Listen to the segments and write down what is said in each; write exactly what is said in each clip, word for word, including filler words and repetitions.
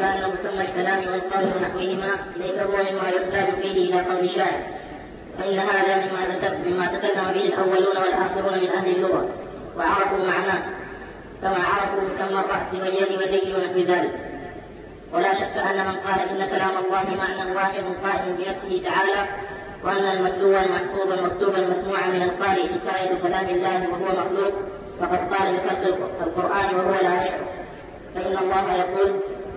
ريب أن مسمى الكلام والقول ونحوهما ليس هو مما يحتاج فيه إلى قول الشاعر، فإن هذا مما تكلم به الأولون والآخرون من أهل اللغة وعرفوا معناه، كما عرفوا مسمى الرأس واليد والرجل ونحو ذلك. ولا شك أن من قال إن كلام الله معنى واحد قائم بنفسه تعالى، وأن المتلو المحفوظ المكتوب المسموع من القارئ حكاية كلام الله وهو مخلوق، فقد قال بخلق القرآن وهو لا يعرف. فإن الله يقول: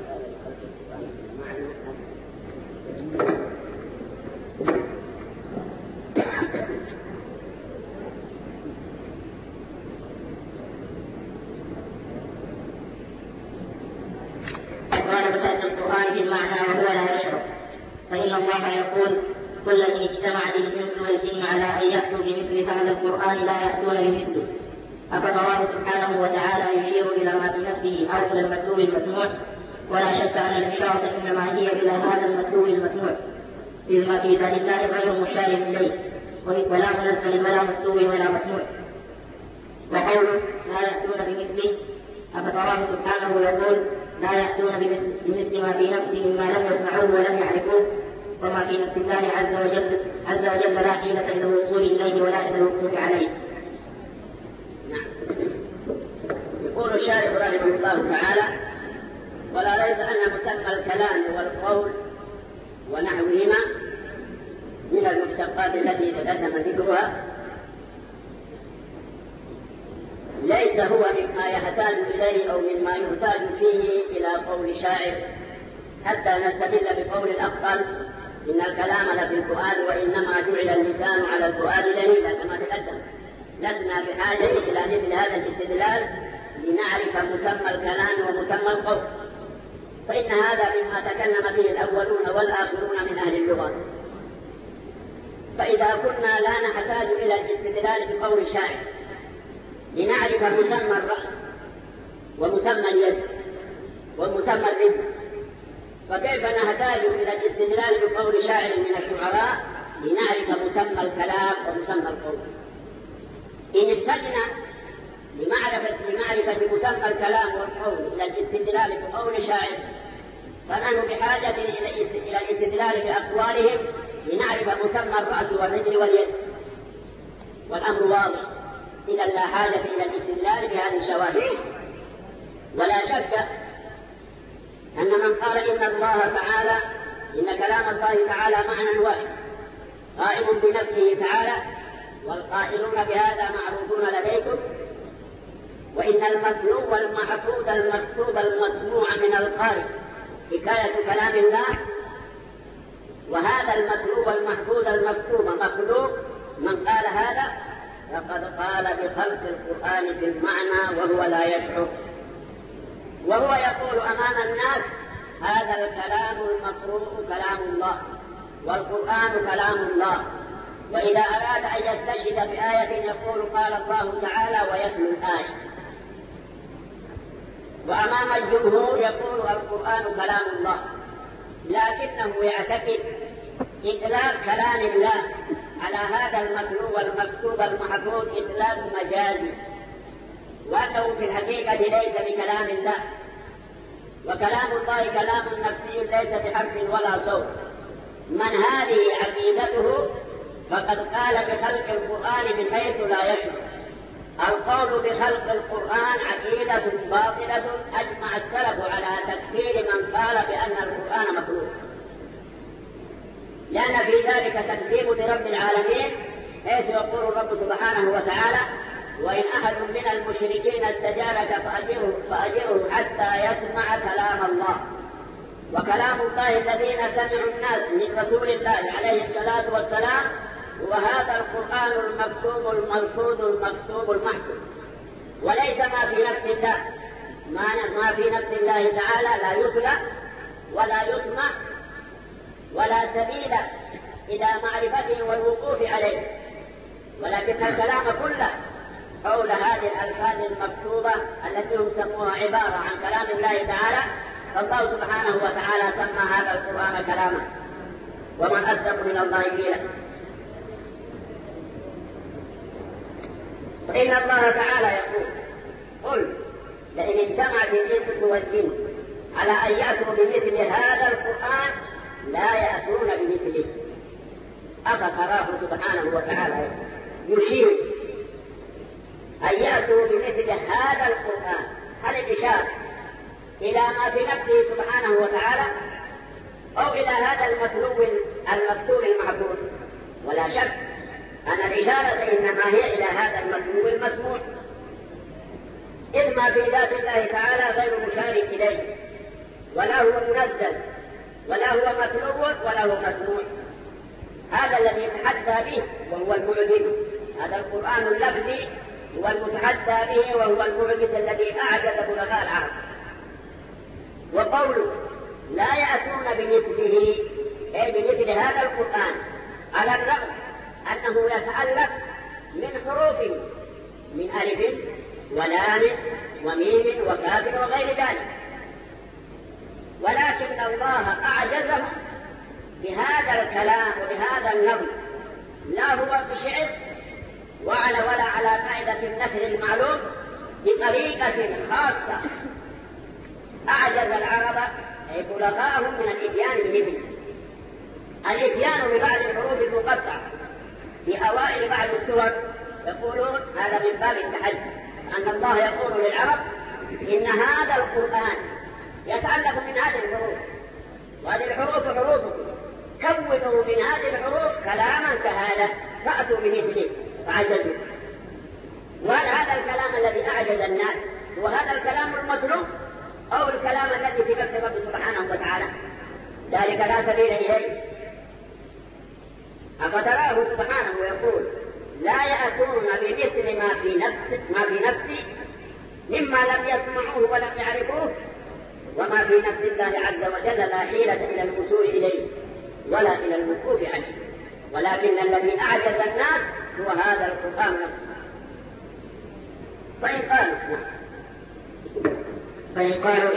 قال بخلق القرآن بالمعنى وهو لا يشعر. فإن الله يقول: قل إن اجتمعت الإنس والجن على أن يأتوا بمثل هذا القرآن لا يأتون بمثله. أفتراه سبحانه وتعالى يشير إلى ما في نفسه أو إلى المتلو المسموع؟ ولا شك أن الإشارة إنما هي إلى هذا المتلو المسموع، إذ ما في ذات الله غير مشار إليه، ولا منزل ولا متلو ولا مسموع. وقوله لا يأتون بمثله، أفتراه سبحانه يقول: لا يأتون بمثل ما في نفسه مما لم يسمعوه ولم يعرفوه، وما في نفس الله عز وجل عز وجل لا حيلة إلى الوصول إليه ولا إلى الوقوف عليه. نعم. يقول الشارح رحمه الله تعالى: ولا ريب أن مسمى الكلام والقول ونحوهما من المشتقات التي تقدم ذكرها ليس هو مما يحتاج إليه أو مما يحتاج فيه إلى قول شاعر، حتى نستدل بقول الأخطل: إن الكلام لفي الفؤاد وإنما جعل اللسان على الفؤاد دليلا، كما تقدم. لسنا بحاجة إلى مثل هذا الاستدلال لنعرف مسمى الكلام ومسمى القول، فإن هذا مما تكلم به الأولون والآخرون من أهل اللغة. فإذا كنا لا نحتاج إلى الاستدلال بقول شاعر لنعرف مسمى الرأس ومسمى اليد ومسمى الرجل، فكيف نحتاج إلى الاستدلال بقول شاعر من الشعراء لنعرف مسمى الكلام ومسمى القول؟ إن احتجنا لمعرفة, لمعرفة مسمى الكلام والقول إلى الاستدلال بقول شاعر، فنحن بحاجة إلى الاستدلال بأقوالهم لنعرف مسمى الرأس والرجل واليد، والأمر واضح. إذا لا حاجة إلى الاستدلال بهذه الشواهد. ولا شك أن من قال إن الله تعالى إن كلام الله تعالى معنى واحد قائم بنفسه تعالى، والقائلون بهذا معروفون لديكم، وإن المتلو والمحفوظ المكتوب المسموع من القارئ حكاية كلام الله، وهذا المتلو والمحفوظ المكتوب مخلوق، من قال هذا فقد قال بخلق القرآن في المعنى وهو لا يشعر، وهو يقول أمام الناس: هذا الكلام المقروء كلام الله، والقرآن كلام الله. وإذا أراد أن يستشهد بآية يقول قال الله تعالى ويتلو الآية، وأمام الجمهور يقول القرآن كلام الله، لكنه يعتقد إطلاق كلام الله على هذا المتلو والمكتوب المحفوظ إطلاق مجازي، وأنه في الحقيقة ليس بكلام الله، وكلام الله كلام نفسي ليس بحرف ولا صوت. من هذه عقيدته فقد قال بخلق القرآن بحيث لا يشعر. القول بخلق القرآن عقيدة باطلة أجمع السلف على تكفير من قال بأن القرآن مخلوق، لأن في ذلك تكذيب لرب العالمين، حيث يقول الرب سبحانه وتعالى: وإن أحد من المشركين استجارك فأجره, فأجره حتى يسمع كلام الله. وكلام الله الذين سمعوا الناس من رسول الله عليه الصلاة والسلام وهذا القرآن المكتوب الملفوظ المكتوب المحفوظ، وليس ما في نفس الله. ما في نفس الله تعالى لا يتلى ولا يسمع ولا سبيل إلى معرفته والوقوف عليه، ولكن الكلام كله حول هذه الألفاظ المكتوبة التي هم سموها عبارة عن كلام الله تعالى، فالله سبحانه وتعالى سمى هذا القرآن كلاما، ومن أصدق من الله قيلا. فإن الله تعالى يقول: قل لئن اجتمعت الإنس والجن على أن يأتوا بمثل هذا القرآن لا يأتون بمثله. أفتراه سبحانه وتعالى يشير أن يأتوا بمثل هذا القرآن؟ هل الإشارة إلى ما في نفسه سبحانه وتعالى أو إلى هذا المتلو المكتوب المعقول؟ ولا شك أن الإشارة إنما هي إلى هذا المتلو المسموع، إذ ما في ذات الله تعالى غير مشار إليه، ولا هو منزل ولا هو متلو ولا هو مسموع. هذا الذي يتحدى به وهو المعجز، هذا القرآن اللفظي هو المتحدى به وهو المعجز الذي أعجز بلغاء العرب. وقوله لا يأتون بمثله أي بمثل هذا القرآن على الرغم أنه يتألف من حروف من ألف ولام وميم وكاف وغير ذلك، ولكن الله أعجزهم بهذا الكلام وبهذا النظم، لا هو بشعر وعلى ولا على قاعدة النثر المعلوم، بطريقة خاصة أعجز العرب أي بلغاءهم من الإتيان بمثله. الإتيان ببعض الحروف المقطعة في أوائل بعض السور يقولون هذا من باب التحدي، أن الله يقول للعرب إن هذا القرآن يتألف من هذه الحروف، وهذه الحروف حروفكم، كونوا من هذه الحروف كلاما كهذا فأتوا بمثله فعجزوا. وهل هذا الكلام الذي أعجز الناس هو هذا الكلام المطلوب أو الكلام الذي في نفس رب سبحانه وتعالى؟ ذلك لا سبيل إليه. أفتراه سبحانه يقول لا يأتون بمثل ما في نفس ما في نفسي مما لم يسمعوه ولم يعرفوه، وما في نفس الله عز وجل لا حيلة إلى الوصول إليه ولا إلى الوقوف عنه، ولكن الذي أعجز الناس هو هذا القرآن نفسه. فإن قالوا فإن قالوا